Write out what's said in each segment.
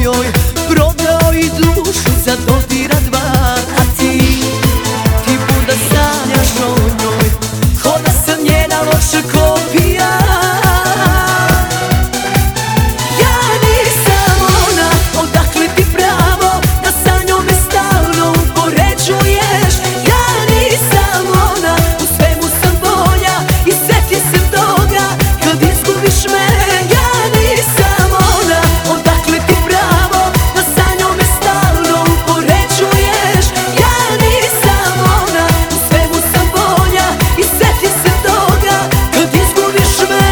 mojoj prodao i dušu za dodira dva. A ti buda sanjaš o njoj, ko da sam njena loša kopija. Ja nisam ona, odakle ti pravo da sa njom me stalno upoređuješ. Ja nisam ona, u svemu sam bolja i seti se toga kad izgubiš me. Ja nisam ona, odakle ti pravo da sa njom me stalno upoređuješ. Ja nisam ona, u svemu sam bolja i seti se toga kad izgubiš me.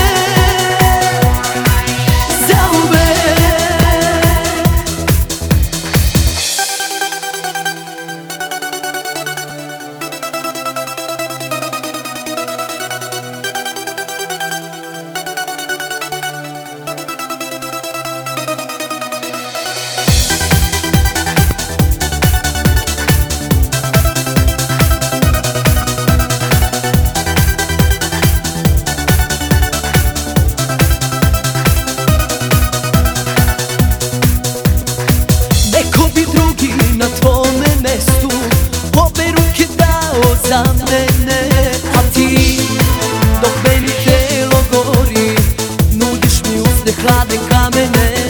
Neko bi drugi na tvome mestu obe ruke dao za mene. A ti, dok meni telo gori, nudiš mi usne hladne kamene.